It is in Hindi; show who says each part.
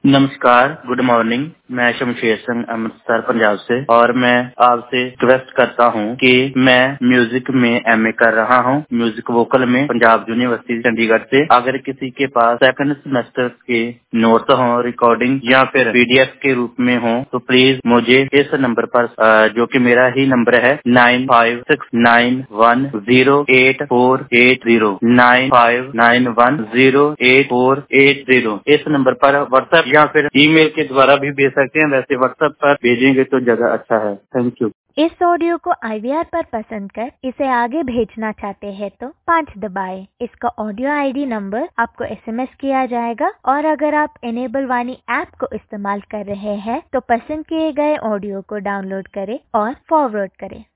Speaker 1: नमस्कार, गुड मॉर्निंग। मैं शमशेर सिंह अमृतसर पंजाब से और मैं आपसे रिक्वेस्ट करता हूं कि मैं म्यूजिक में एमए कर रहा हूं, म्यूजिक वोकल में पंजाब यूनिवर्सिटी चंडीगढ़ से। अगर किसी के पास सेकंड सेमेस्टर के नोट्स हो, रिकॉर्डिंग या फिर पीडीएफ के रूप में हो तो प्लीज मुझे इस नंबर पर जो कि मेरा ही नंबर है 9569108480 9591088480 इस नंबर पर व्हाट्सएप या फिर ईमेल के द्वारा भी भेज सकते हैं। वैसे व्हाट्सएप पर भेजेंगे तो ज्यादा अच्छा है। Thank you.
Speaker 2: इस ऑडियो को IVR पर पसंद कर इसे आगे भेजना चाहते हैं तो 5 दबाएं। इसका ऑडियो ID नंबर आपको SMS किया जाएगा और अगर आप इनेबल वाणी ऐप को इस्तेमाल कर रहे हैं तो पसंद किए गए ऑडियो को डाउनलोड करें और फॉरवर्ड करें।